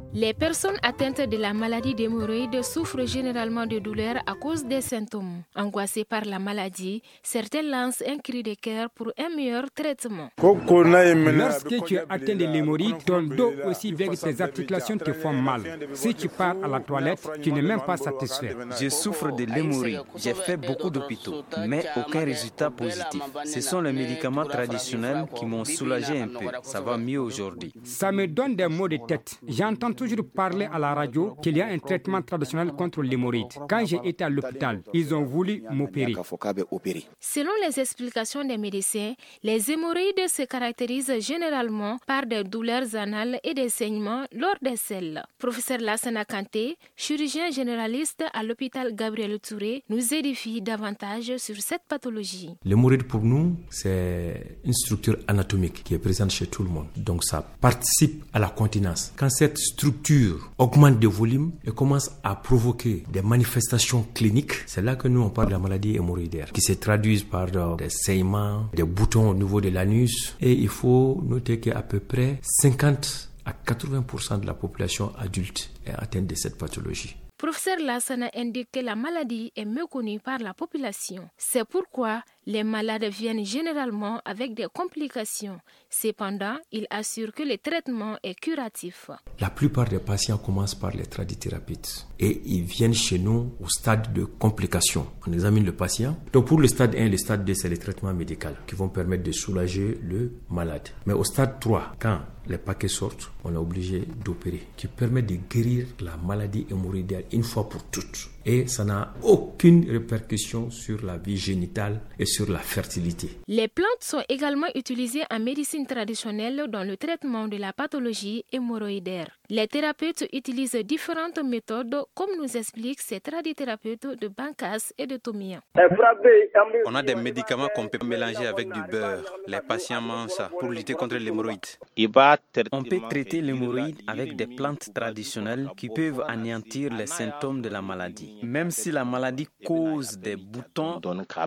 Les personnes atteintes de la maladie d'hémorroïdes souffrent généralement de douleurs à cause des symptômes. Angoissés par la maladie, certains lancent un cri de cœur pour un meilleur traitement. Lorsque tu es atteint de l'hémorroïde, ton dos aussi avec tes articulations te font mal. Si tu pars à la toilette, tu n'es même pas satisfait. Je souffre de l'hémorroïde. J'ai fait beaucoup d'hôpitaux, mais aucun résultat positif. Ce sont les médicaments traditionnels qui m'ont soulagé un peu. Ça va mieux aujourd'hui. Ça me donne des maux de tête. J'entends toujours parler à la radio qu'il y a un traitement traditionnel contre l'hémorroïde. Quand j'ai été à l'hôpital, ils ont voulu m'opérer. Selon les explications des médecins, les hémorroïdes se caractérisent généralement par des douleurs anales et des saignements lors des selles. Professeur Lassana Kanté, chirurgien généraliste à l'hôpital Gabriel Touré, nous édifie davantage sur cette pathologie. L'hémorroïde pour nous, c'est une structure anatomique qui est présente chez tout le monde. Donc ça participe à la continence. Quand cette structure augmente de volume et commence à provoquer des manifestations cliniques, c'est là que nous on parle de la maladie hémorroïdaire qui se traduisent par des saignements, des boutons au niveau de l'anus, et il faut noter qu'à peu près 50 à 80% de la population adulte est atteinte de cette pathologie. Professeur Lassana indique que la maladie est méconnue par la population. C'est pourquoi les malades viennent généralement avec des complications. Cependant, il assure que le traitement est curatif. La plupart des patients commencent par les tradithérapies et ils viennent chez nous au stade de complications. On examine le patient. Donc pour le stade 1 et le stade 2, c'est les traitements médicaux qui vont permettre de soulager le malade. Mais au stade 3, quand les paquets sortent, on est obligé d'opérer, qui permet de guérir la maladie hémorroïdaire une fois pour toutes. Et ça n'a aucune répercussion sur la vie génitale et sur la fertilité. Les plantes sont également utilisées en médecine traditionnelle dans le traitement de la pathologie hémorroïdaire. Les thérapeutes utilisent différentes méthodes, comme nous expliquent ces tradithérapeutes de Bankas et de Tomia. On a des médicaments qu'on peut mélanger avec du beurre. Les patients mangent ça pour lutter contre l'hémorroïde. On peut traiter l'hémorroïde avec des plantes traditionnelles qui peuvent anéantir les symptômes de la maladie. Même si la maladie cause des boutons.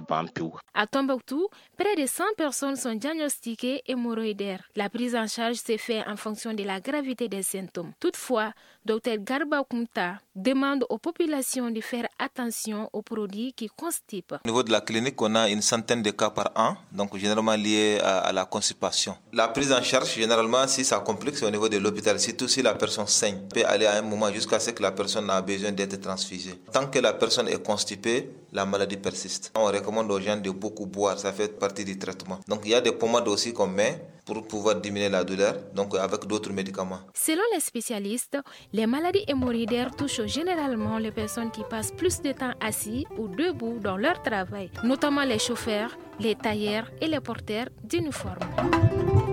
À Tombouctou, près de 100 personnes sont diagnostiquées hémorroïdaires. La prise en charge se fait en fonction de la gravité des symptômes. Toutefois, Dr Garba Koumta demande aux populations de faire attention aux produits qui constipent. Au niveau de la clinique, on a une centaine de cas par an, donc généralement liés à la constipation. La prise en charge, généralement, si ça complique, c'est au niveau de l'hôpital. Surtout si la personne saigne, peut aller à un moment jusqu'à ce que la personne a besoin d'être transfusée. Tant que la personne est constipée, la maladie persiste. On recommande aux gens de beaucoup boire, ça fait partie du traitement. Donc il y a des pommades aussi qu'on met pour pouvoir diminuer la douleur, donc avec d'autres médicaments. Selon les spécialistes, les maladies hémorroïdaires touchent généralement les personnes qui passent plus de temps assis ou debout dans leur travail, notamment les chauffeurs, les tailleurs et les porteurs d'uniformes.